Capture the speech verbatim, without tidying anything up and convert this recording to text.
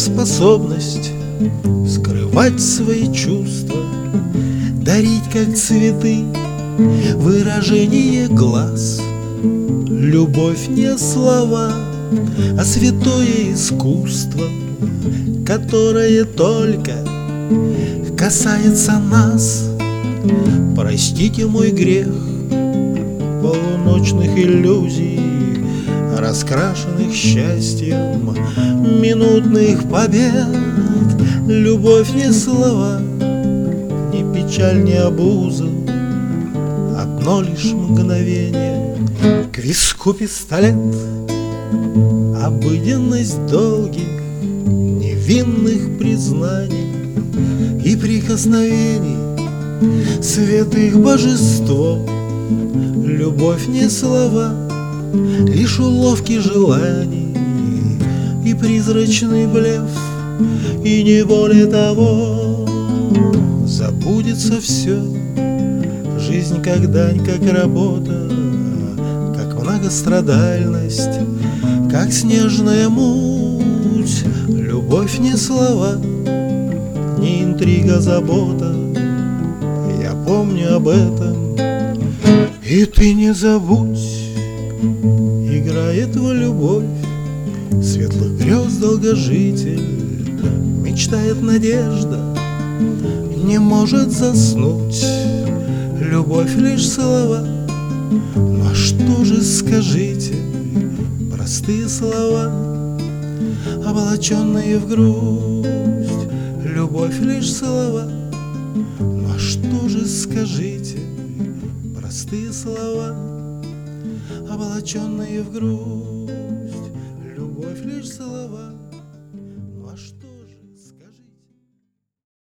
способность скрывать свои чувства, дарить, как цветы, выражение глаз. Любовь не слова, а святое искусство, которое только касается нас. Простите мой грех полуночных иллюзий, раскрашенных счастьем минутных побед. Любовь не слова, не печаль, не обуза, одно лишь мгновение. К виску пистолет, обыденность долгих невинных признаний и прикосновений святых божество. Любовь не слова, лишь уловки желаний и призрачный блеф, и не более того. Забудется все, жизнь как дань, как работа, как многострадальность, как снежная муть. Любовь не слова, не интрига, забота. Я помню об этом, и ты не забудь. Играет в любовь светлых грез долгожитель, мечтает надежда, не может заснуть. Любовь лишь слова, ну а что же, скажите, простые слова, облаченные в грусть. Любовь лишь слова, ну а что же, скажите, простые слова, облаченные в грусть. Любовь лишь слова.